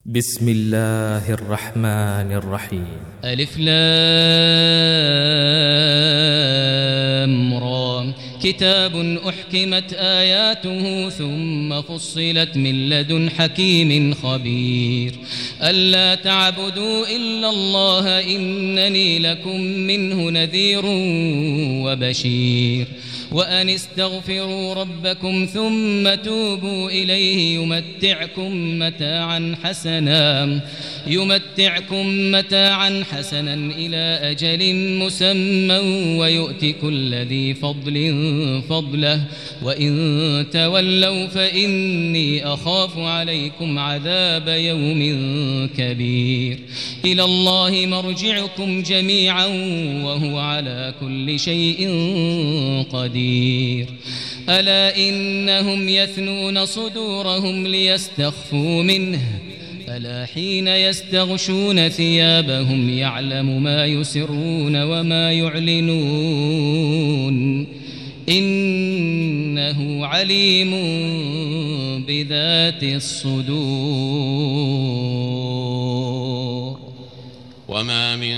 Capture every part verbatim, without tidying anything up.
بسم الله الرحمن الرحيم. ألف لام را. كتاب أحكمت آياته ثم فصلت من لدن حكيم خبير. ألا تعبدوا إلا الله إنني لكم منه نذير وبشير. وأن استغفروا ربكم ثم توبوا إليه يمتعكم متاعا حسنا يمتعكم متاعا حسنا إلى أجل مسمى ويؤت كل ذي فضل فضله وإن تولوا فإني أخاف عليكم عذاب يوم كبير. إلى الله مرجعكم جميعا وهو على كل شيء قدير. ألا إنهم يثنون صدورهم ليستخفوا منه ألا حين يستغشون ثيابهم يعلم ما يسرون وما يعلنون إنه عليم بذات الصدور. وما من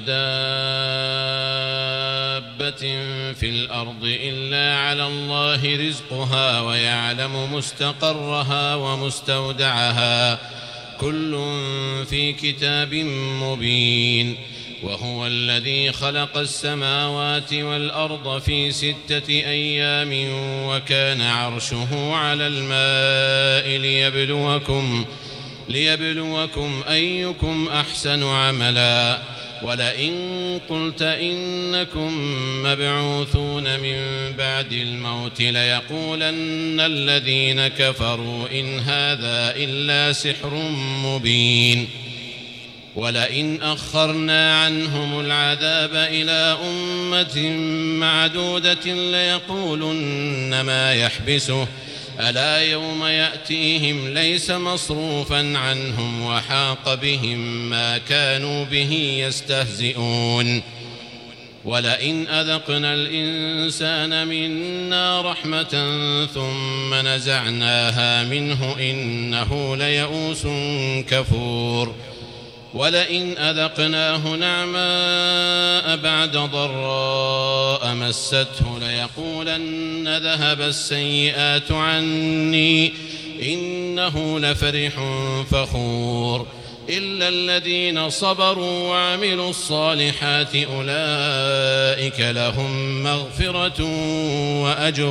دابة في الأرض إلا على الله رزقها ويعلم مستقرها ومستودعها كل في كتاب مبين. وهو الذي خلق السماوات والأرض في ستة أيام وكان عرشه على الماء ليبلوكم ليبلوكم أيكم أحسن عملا. ولئن قلت إنكم مبعوثون من بعد الموت ليقولن الذين كفروا إن هذا إلا سحر مبين. ولئن أخرنا عنهم العذاب إلى أمة معدودة ليقولن ما يحبسه ألا يوم يأتيهم ليس مصروفا عنهم وحاق بهم ما كانوا به يستهزئون. ولئن أذقنا الإنسان منا رحمة ثم نزعناها منه إنه ليئوس كفور. ولئن أذقناه نعماء بعد ضراء مسته ليقولن ذهب السيئات عني إنه لفرح فخور. إلا الذين صبروا وعملوا الصالحات أولئك لهم مغفرة وأجر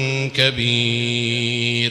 كبير.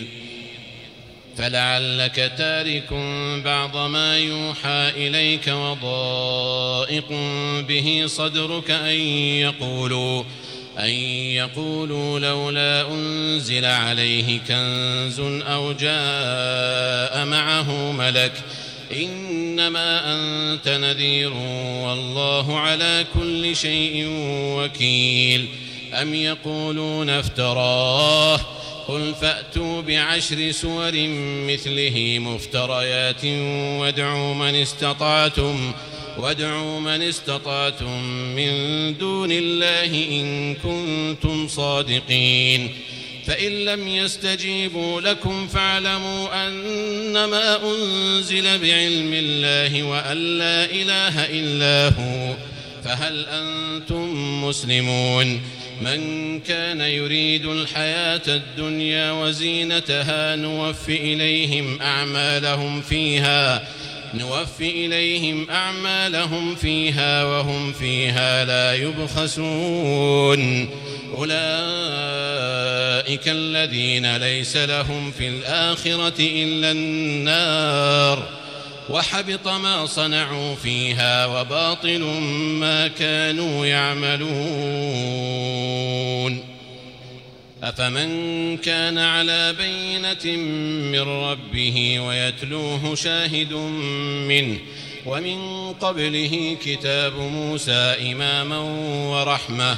فلعلك تارك بعض ما يوحى إليك وضائق به صدرك أن يقولوا أن يقولوا لولا أنزل عليه كنز أو جاء معه ملك إنما أنت نذير والله على كل شيء وكيل. أم يقولون افتراه قل فأتوا بعشر سور مثله مفتريات وادعوا من استطعتم وادعوا من استطعتم من دون الله إن كنتم صادقين. فإن لم يستجيبوا لكم فاعلموا أنما أنزل بعلم الله وأن لا إله إلا هو فهل أنتم مسلمون؟ من كان يريد الحياة الدنيا وزينتها نوفي إليهم أعمالهم فيها نوفي إليهم أعمالهم فيها وهم فيها لا يبخسون. أولئك الذين ليس لهم في الآخرة إلا النار وحبط ما صنعوا فيها وباطل ما كانوا يعملون. أفمن كان على بينة من ربه ويتلوه شاهد منه ومن قبله كتاب موسى إماما ورحمة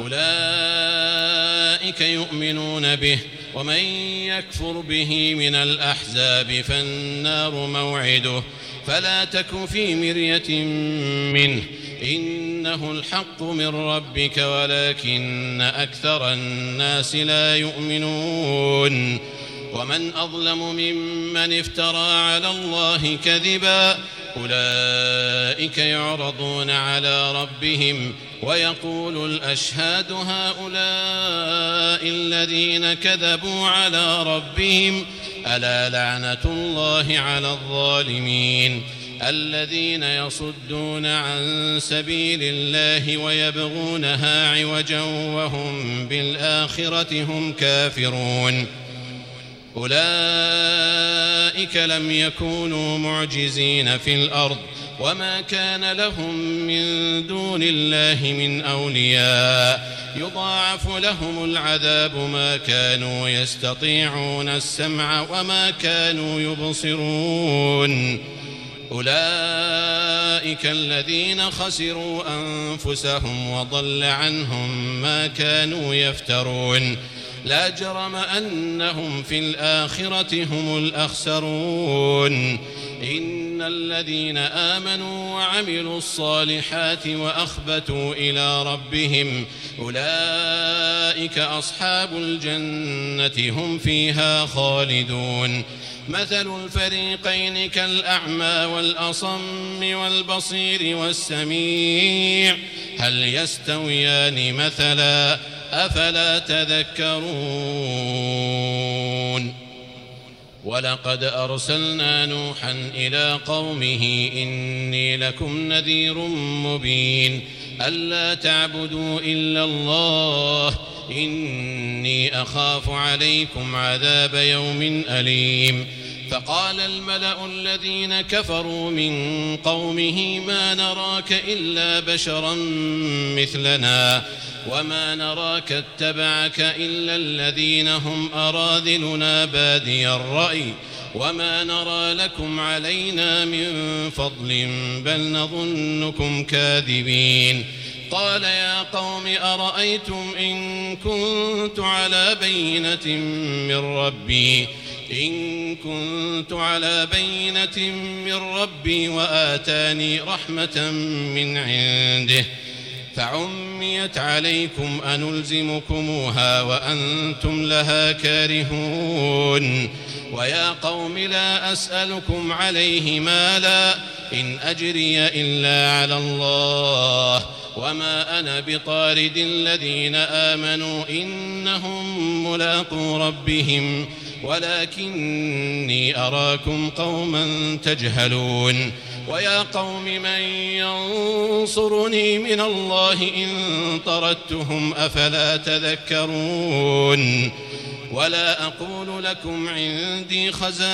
أولئك يؤمنون به. ومن يكفر به من الأحزاب فالنار موعده فلا تك في مرية منه إنه الحق من ربك ولكن أكثر الناس لا يؤمنون. ومن أظلم ممن افترى على الله كذبا أولئك يعرضون على ربهم ويقول الأشهاد هؤلاء الذين كذبوا على ربهم ألا لعنة الله على الظالمين الذين يصدون عن سبيل الله ويبغونها عوجا وهم بالآخرة هم كافرون أولئك لم يكونوا معجزين في الأرض وما كان لهم من دون الله من أولياء يضاعف لهم العذاب ما كانوا يستطيعون السمع وما كانوا يبصرون أولئك الذين خسروا أنفسهم وضل عنهم ما كانوا يفترون لا جرم أنهم في الآخرة هم الأخسرون إن الذين آمنوا وعملوا الصالحات وأخبتوا إلى ربهم أولئك أصحاب الجنة هم فيها خالدون مثل الفريقين كالأعمى والأصم والبصير والسميع هل يستويان مثلا أفلا تذكرون ولقد أرسلنا نوحا إلى قومه إني لكم نذير مبين ألا تعبدوا إلا الله إني أخاف عليكم عذاب يوم أليم فقال الملأ الذين كفروا من قومه ما نراك إلا بشرا مثلنا وما نراك اتبعك إلا الذين هم أراذلنا بادي الرأي وما نرى لكم علينا من فضل بل نظنكم كاذبين قال يا قوم أرأيتم إن كنت على بينة من ربي إن كنت على بينة من ربي وآتاني رحمة من عنده فعميت عليكم أنلزمكموها وأنتم لها كارهون ويا قوم لا أسألكم عليه مالا إن أجري إلا على الله وما أنا بطارد الذين آمنوا إنهم ملاقو ربهم ولكني أراكم قوما تجهلون ويا قوم من ينصرني من الله إن طردتهم أفلا تذكرون ولا أقول لكم عندي خزائن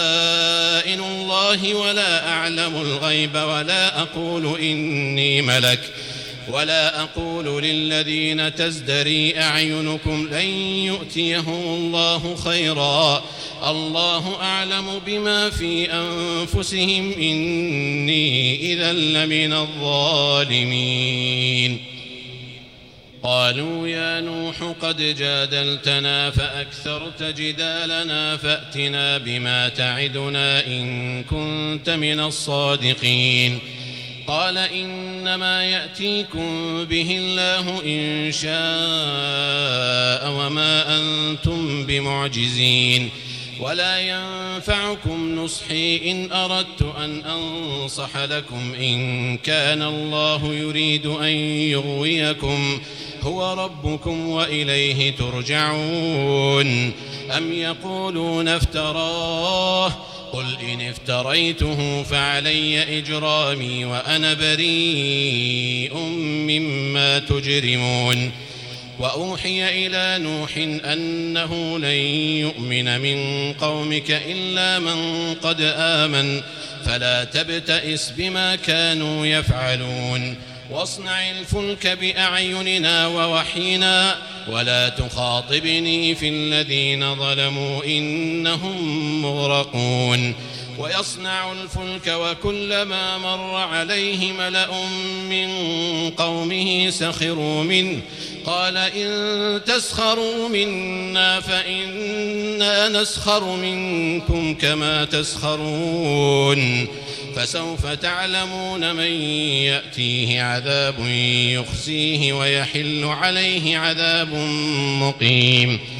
الله ولا أعلم الغيب ولا أقول إني ملك ولا أقول للذين تزدري أعينكم لن يؤتيهم الله خيرا الله أعلم بما في أنفسهم إني إذا لمن الظالمين قالوا يا نوح قد جادلتنا فأكثرت جدالنا فأتنا بما تعدنا إن كنت من الصادقين قال إنما يأتيكم به الله إن شاء وما أنتم بمعجزين ولا ينفعكم نصحي إن أردت أن أنصح لكم إن كان الله يريد أن يغويكم هو ربكم وإليه ترجعون أم يقولون افتراه قل إن افتريته فعلي إجرامي وأنا بريء مما تجرمون وأوحي إلى نوح أنه لن يؤمن من قومك إلا من قد آمن فلا تبتئس بما كانوا يفعلون واصنع الفلك بأعيننا ووحينا ولا تخاطبني في الذين ظلموا إنهم مغرقون ويصنع الفلك وكلما مر عليه ملأ من قومه سخروا منه قال إن تسخروا منا فإنا نسخر منكم كما تسخرون فسوف تعلمون من يأتيه عذاب يخزيه ويحل عليه عذاب مقيم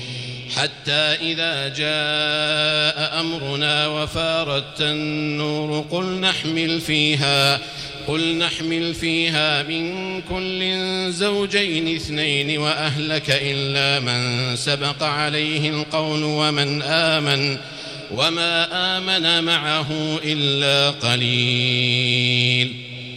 حتى إذا جاء أمرنا وفارت النور قل نحمل فيها قل نحمل فيها من كل زوجين اثنين وأهلك إلا من سبق عليه القول ومن آمن وما آمن معه إلا قليل.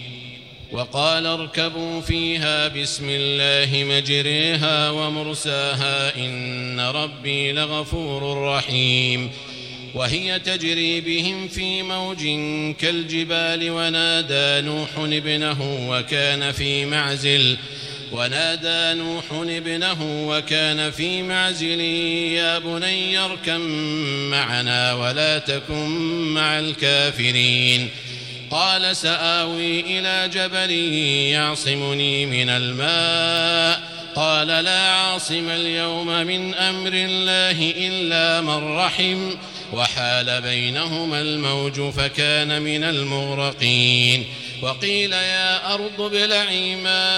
وقال اركبوا فيها بسم الله مجريها ومرساها إن ربي لغفور رحيم. وهي تجري بهم في موج كالجبال ونادى نوح ابنه وكان في معزل ونادى نوح ابنه وكان في معزل يا بني اركب معنا ولا تكن مع الكافرين. قال سآوي إلى جبل يعصمني من الماء قال لا عاصم اليوم من أمر الله إلا من رحم وحال بينهما الموج فكان من المغرقين. وقيل يا أرض ابلعي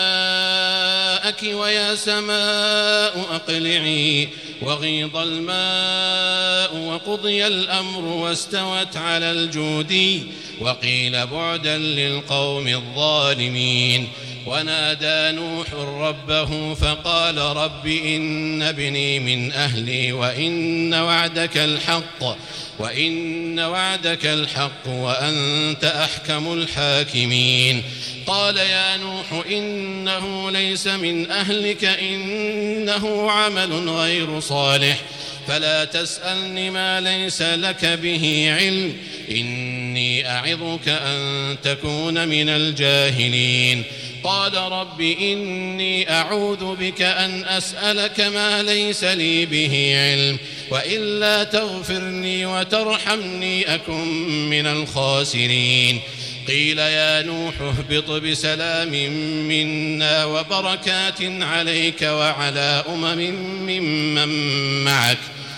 ماءك ويا سماء أقلعي وغيض الماء وقضي الأمر واستوت على الجودي وقيل بعدا للقوم الظالمين. ونادى نوح ربه فقال رب إن ابني من أهلي وإن وعدك الحق وإن وعدك الحق وأنت أحكم الحاكمين. قال يا نوح إنه ليس من أهلك إنه عمل غير صالح فلا تسألني ما ليس لك به علم إني أعظك أن تكون من الجاهلين. قال رب إني أعوذ بك أن أسألك ما ليس لي به علم وإلا تغفرني وترحمني أكن من الخاسرين. قيل يا نوح اهبط بسلام منا وبركات عليك وعلى أمم ممن معك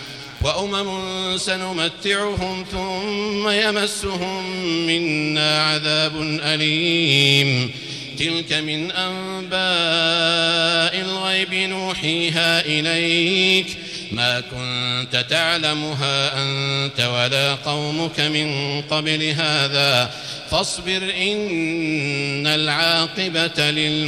وأمم سنمتعهم ثم يمسهم منا عذاب أليم. تلك من أنباء الغيب نوحيها إليك ما كنت تعلمها أنت ولا قومك من قبل هذا فاصبر إن العاقبة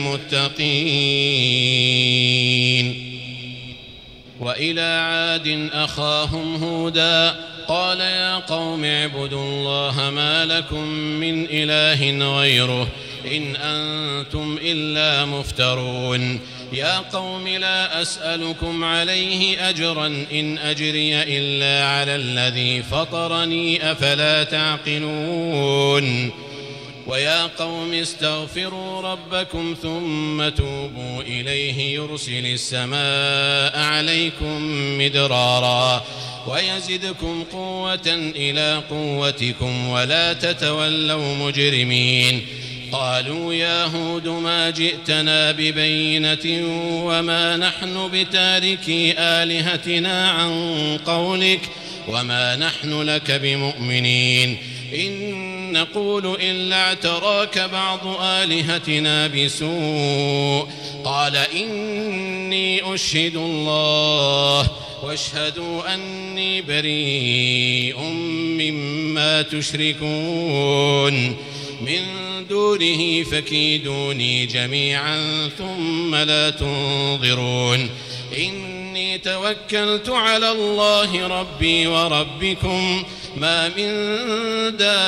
للمتقين. وإلى عاد أخاهم هودا قال يا قوم اعبدوا الله ما لكم من إله غيره إن أنتم إلا مفترون. يا قوم لا أسألكم عليه أجرا إن أجري إلا على الذي فطرني أفلا تعقلون. ويا قوم استغفروا ربكم ثم توبوا إليه يرسل السماء عليكم مدرارا ويزدكم قوة إلى قوتكم ولا تتولوا مجرمين. قالوا يا هود ما جئتنا ببينة وما نحن بتاركي آلهتنا عن قولك وما نحن لك بمؤمنين إن نقول إلا اعتراك بعض آلهتنا بسوء. قال إني أشهد الله واشهدوا أني بريء مما تشركون من دونه فكيدوني جميعا ثم لا تنظرون. إني توكلت على الله ربي وربكم ما من دابة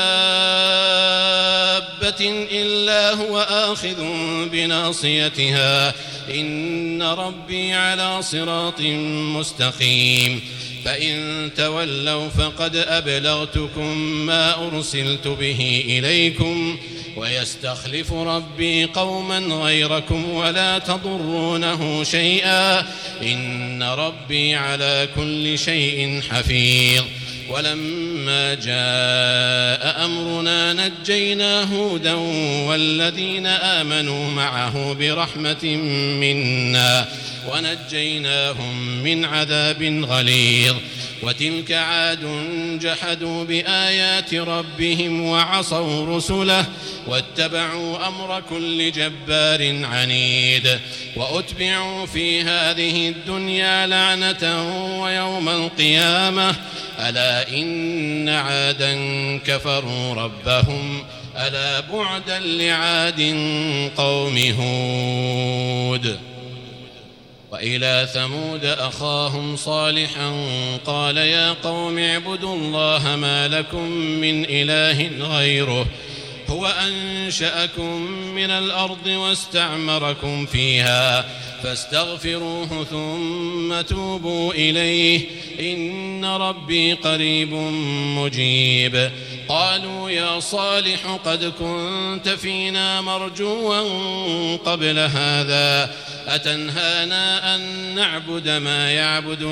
إلا هو آخذ بناصيتها إن ربي على صراط مستقيم. فإن تولوا فقد أبلغتكم ما أرسلت به إليكم ويستخلف ربي قوما غيركم ولا تضرونه شيئا إن ربي على كل شيء حفيظ. ولما جاء أمرنا نجينا هودا والذين آمنوا معه برحمة منا ونجيناهم من عذاب غليظ. وتلك عاد جحدوا بآيات ربهم وعصوا رسله واتبعوا أمر كل جبار عنيد وأتبعوا في هذه الدنيا لعنة ويوم القيامة ألا إن عادا كفروا ربهم ألا بعدا لعاد قوم هود. وإلى ثمود أخاهم صالحا قال يا قوم اعبدوا الله ما لكم من إله غيره هو أنشأكم من الأرض واستعمركم فيها فاستغفروه ثم توبوا إليه إن ربي قريب مجيب. قالوا يا صالح قد كنت فينا مرجوا قبل هذا أتنهانا أن نعبد ما يعبد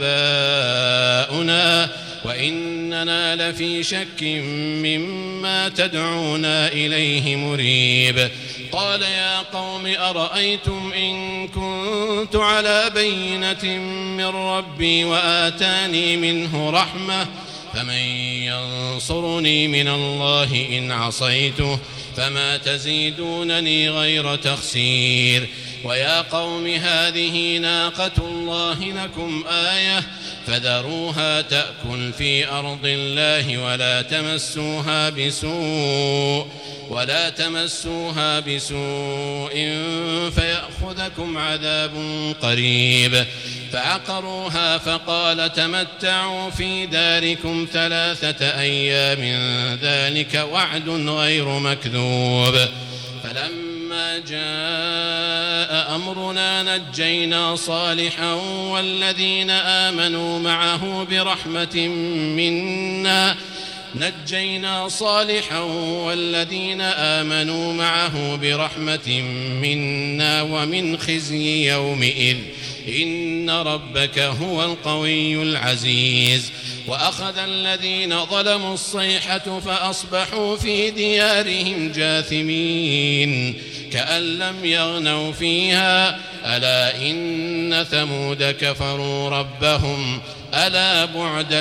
آباؤنا وإننا لفي شك مما تدعونا إليه مريب. قال يا قوم أرأيتم إن كنت على بينة من ربي وآتاني منه رحمة فمن ينصرني من الله إن عصيته فما تزيدونني غير تخسير. ويا قوم هذه ناقة الله لكم آية فذروها تأكل في أرض الله ولا تمسوها بسوء ولا تمسوها بسوء فيأخذكم عذاب قريب. فعقروها فقال تمتعوا في داركم ثلاثة أيام ذلك وعد غير مكذوب. فلما جاء أمرنا نجينا صالحا والذين آمنوا معه برحمة منا نجينا صالحا والذين آمنوا معه برحمة منا ومن خزي يومئذ إن ربك هو القوي العزيز. وأخذ الذين ظلموا الصيحة فأصبحوا في ديارهم جاثمين كأن لم يغنوا فيها ألا إن ثمود كفروا ربهم ألا بعدا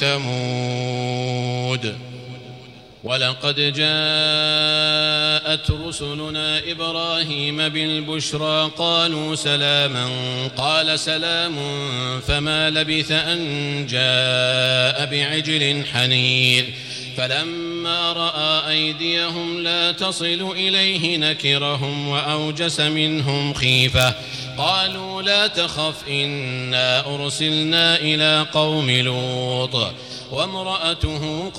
لثمود. ولقد جاءت رسلنا إبراهيم بالبشرى قالوا سلاما قال سلام فما لبث أن جاء بعجل حنيذ. فلما رأى أيديهم لا تصل إليه نكرهم وأوجس منهم خيفة قالوا لا تخف إنا أرسلنا إلى قوم لوط وامرأته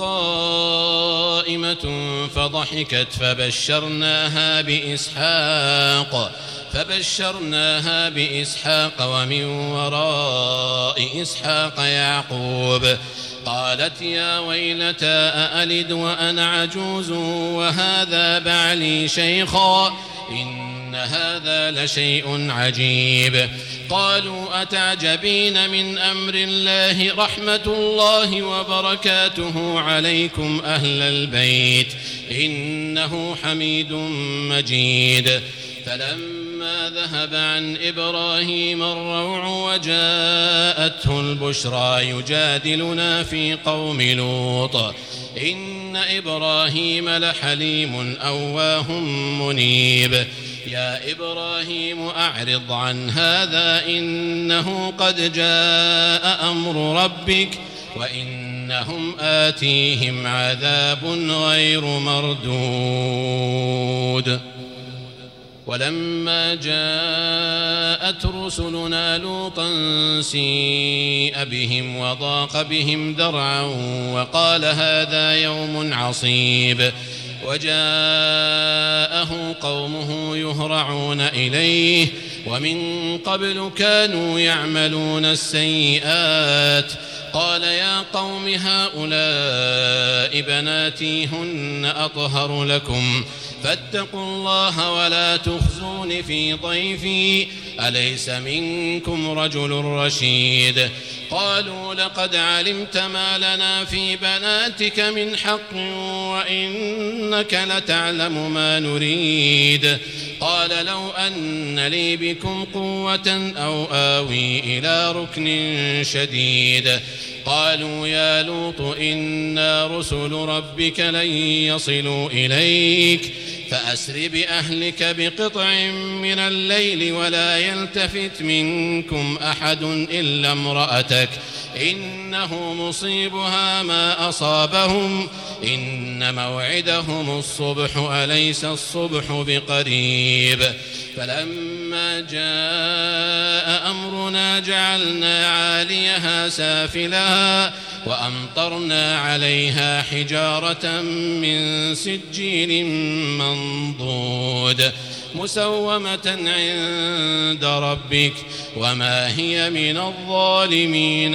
قائمة فضحكت فبشرناها بإسحاق فبشرناها بإسحاق ومن وراء إسحاق يعقوب. قالت يا ويلتى أألد وأنا عجوز وهذا بعلي شيخا إن هذا لشيء عجيب. قالوا أتعجبين من أمر الله رحمة الله وبركاته عليكم أهل البيت إنه حميد مجيد. فلما ذهب عن إبراهيم الروع وجاءته البشرى يجادلنا في قوم لوط إن إبراهيم لحليم أواه منيب. يا إبراهيم أعرض عن هذا إنه قد جاء أمر ربك وإنهم آتيهم عذاب غير مردود. ولما جاءت رسلنا لوطا سيء بهم وضاق بهم ذرعا وقال هذا يوم عصيب. وجاءه قومه يهرعون إليه ومن قبل كانوا يعملون السيئات. قال يا قوم هؤلاء بناتي هن أطهر لكم فاتقوا الله ولا تخزون في ضيفي أليس منكم رجل رشيد. قالوا لقد علمت ما لنا في بناتك من حق وإنك لتعلم ما نريد. قال لو أن لي بكم قوة أو آوي إلى ركن شديد. قالوا يا لوط إنا رسل ربك لن يصلوا إليك فأسر بأهلك بقطع من الليل ولا يلتفت منكم أحد إلا امرأتك إنه مصيبها ما أصابهم إن موعدهم الصبح أليس الصبح بقريب فلما جاء أمرنا جعلنا عاليها سافلها وأمطرنا عليها حجارة من سجيل منضود مسومة عند ربك وما هي من الظالمين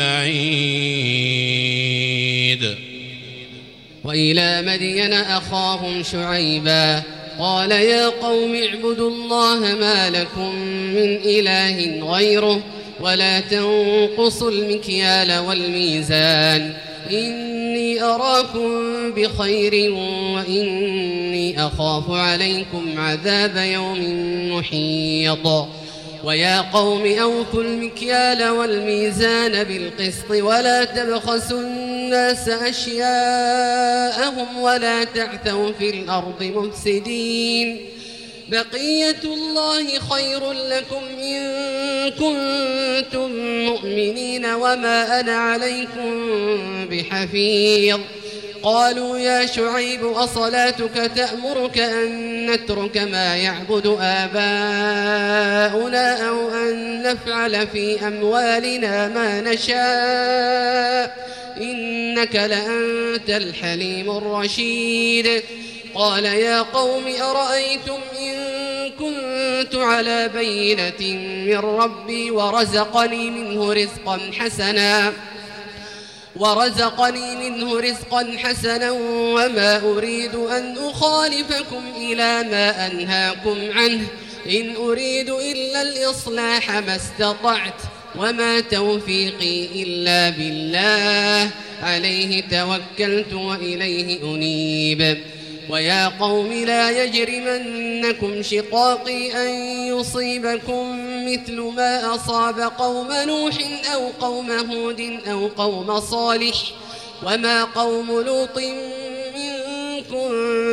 ببعيد. وإلى مدين أخاهم شعيبا قال يا قوم اعبدوا الله ما لكم من إله غيره ولا تنقصوا المكيال والميزان إني أراكم بخير وإني أخاف عليكم عذاب يوم محيط. ويا قوم أوفوا المكيال والميزان بالقسط ولا تبخسوا الناس أشياءهم ولا تعثوا في الأرض مفسدين بقية الله خير لكم إن كنتم مؤمنين وما أنا عليكم بحفيظ. قالوا يا شعيب أصلاتك تأمرك أن نترك ما يعبد آباؤنا أو أن نفعل في أموالنا ما نشاء إنك لأنت الحليم الرشيد. قال يا قوم أرأيتم إن كنت على بينة من ربي ورزقني منه رزقا حسنا ورزقني منه رزقا حسنا وما أريد أن أخالفكم إلى ما أنهاكم عنه إن أريد إلا الإصلاح ما استطعت وما توفيقي إلا بالله عليه توكلت وإليه أنيب. ويا قوم لا يجرمنكم شقاقي أن يصيبكم مثل ما أصاب قوم نوح أو قوم هود أو قوم صالح وما قوم لوط منكم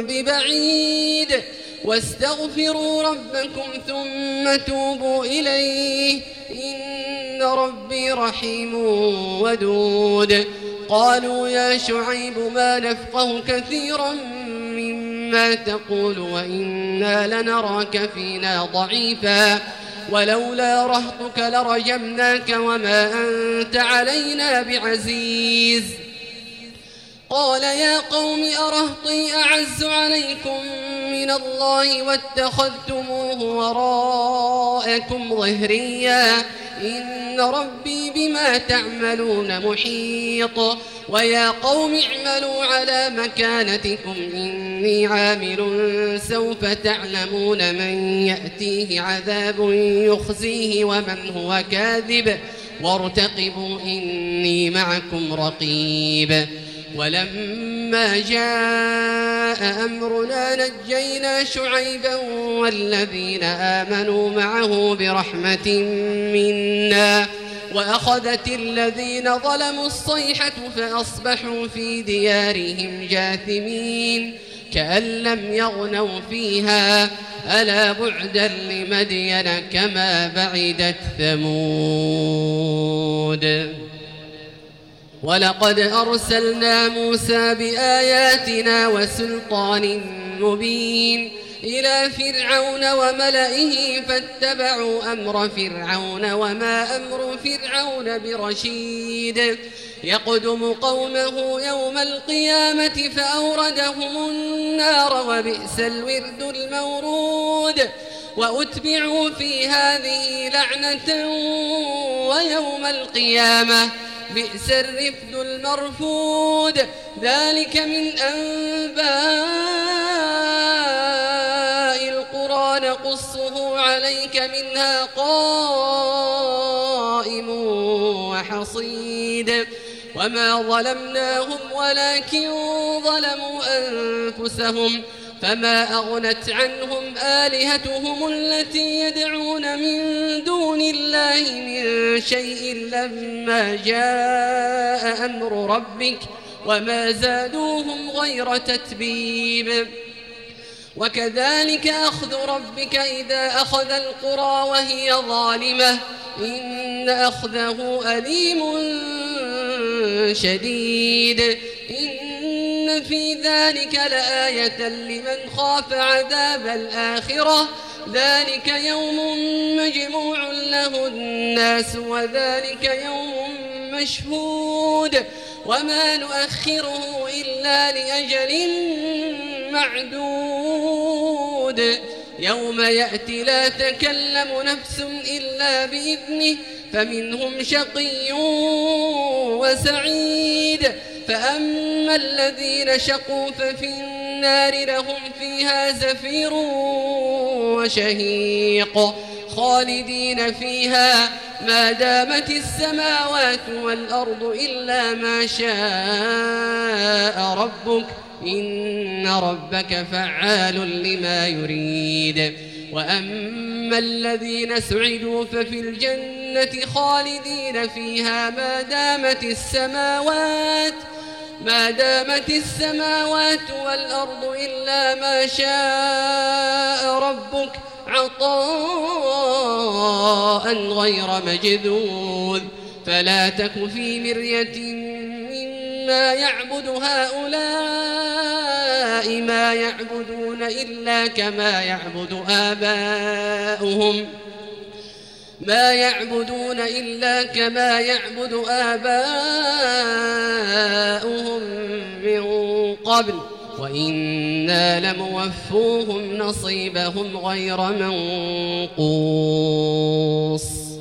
ببعيد واستغفروا ربكم ثم توبوا إليه إن ربي رحيم ودود. قالوا يا شعيب ما نفقه كثيرا مما تقول وإنا لنراك فينا ضعيفا ولولا رهطك لرجمناك وما أنت علينا بعزيز. قال يا قوم أرهطي أعز عليكم من الله واتخذتموه وراءكم ظهريا إن ربي بما تعملون محيط. ويا قوم اعملوا على مكانتكم إني عامل سوف تعلمون من يأتيه عذاب يخزيه ومن هو كاذب وارتقبوا إني معكم رقيب. ولما جاء أمرنا نجينا شعيبا والذين آمنوا معه برحمة منا وأخذت الذين ظلموا الصيحة فأصبحوا في ديارهم جاثمين كأن لم يغنوا فيها ألا بعدا لمدين كما بعدت ثمود. ولقد أرسلنا موسى بآياتنا وسلطان مبين إلى فرعون وملئه فاتبعوا أمر فرعون وما أمر فرعون برشيد يقدم قومه يوم القيامة فأوردهم النار وبئس الورد المورود. وأتبعوا في هذه لعنة ويوم القيامة بئس الرفد المرفود. ذلك من أنباء القرى نقصه عليك منها قائم وحصيد. وما ظلمناهم ولكن ظلموا أنفسهم فما أغنت عنهم آلهتهم التي يدعون من دون الله من شيء لما جاء أمر ربك وما زادوهم غير تتبيب وكذلك أخذ ربك إذا أخذ القرى وهي ظالمة إن أخذه أليم شديد إن في ذلك لآية لمن خاف عذاب الآخرة ذلك يوم مجموع له الناس وذلك يوم مشهود وما نؤخره إلا لأجل معدود يوم يأتي لا تكلم نفس إلا بإذنه فمنهم شقي وسعيد فأما الذين شقوا ففي النار لهم فيها زفير وشهيق خالدين فيها ما دامت السماوات والأرض إلا ما شاء ربك إن ربك فعال لما يريد وأما الذين سعدوا ففي الجنة خالدين فيها ما دامت السماوات ما دامت السماوات والأرض إلا ما شاء ربك عطاء غير مجذوذ فلا تك في مرية مما يعبد هؤلاء ما يعبدون إلا كما يعبد آباؤهم ما يعبدون إلا كما يعبد آباؤهم من قبل وإنا لموفوهم نصيبهم غير منقوص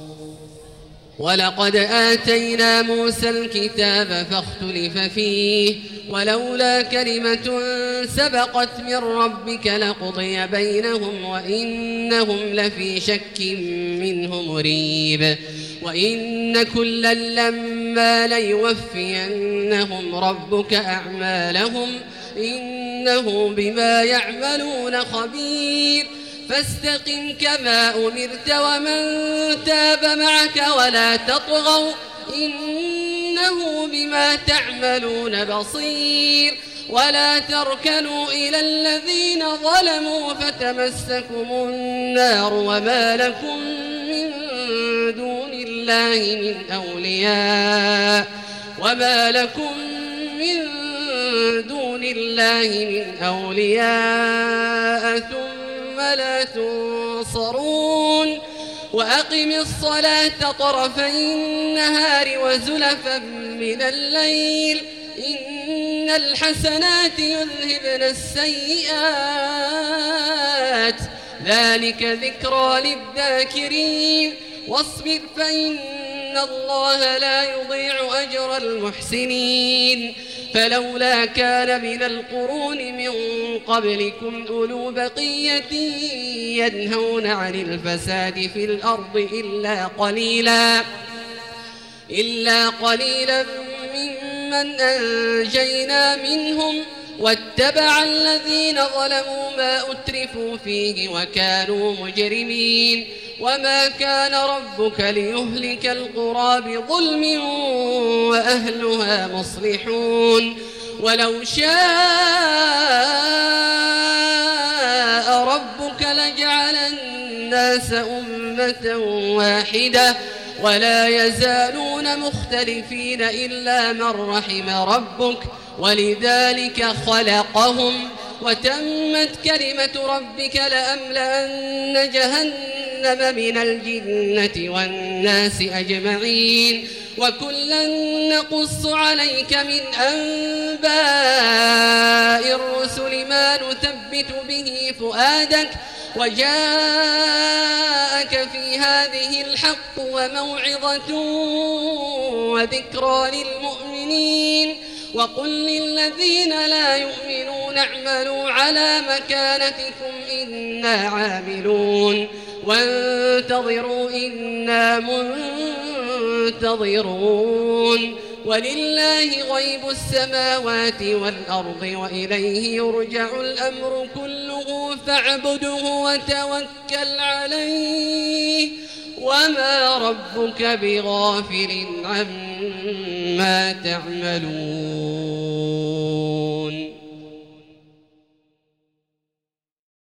ولقد آتينا موسى الكتاب فاختلف فيه ولولا كلمة سبقت من ربك لقضي بينهم وإنهم لفي شك منه مريب وإن كلا لما ليوفينهم ربك أعمالهم إنه بما يعملون خبير فاستقم كما أمرت ومن تاب معك ولا تطغوا إنه بما تعملون بصير ولا تركنوا إلى الذين ظلموا فتمسكم النار وما لكم من دون الله من أولياء وما لكم من دون الله من أولياء ثم لا تنصرون وأقم الصلاة طرفي النهار وزلفا من الليل إن الحسنات يذهبن السيئات ذلك ذكرى للذاكرين واصبر فإن الله لا يضيع أجر المحسنين فلولا كان من القرون من قبلكم أولو بقية ينهون عن الفساد في الأرض إلا قليلا إلا قليلا ممن أنجينا منهم واتبع الذين ظلموا ما أترفوا فيه وكانوا مجرمين وما كان ربك ليهلك القرى بظلم وأهلها مصلحون ولو شاء ربك لجعل الناس أمة واحدة ولا يزالون مختلفين إلا من رحم ربك ولذلك خلقهم وتمت كلمة ربك لأملأن جهنم من الجنة والناس أجمعين وكلا نقص عليك من أنباء الرسل ما نثبت به فؤادك وجاءك في هذه الحق وموعظة وذكرى للمؤمنين وقل للذين لا يؤمنون اعملوا على مكانتكم إنا عاملون وانتظروا إنا منتظرون ولله غيب السماوات والأرض وإليه يرجع الأمر كله فاعبده وتوكل عليه وما ربك بغافل عما تعملون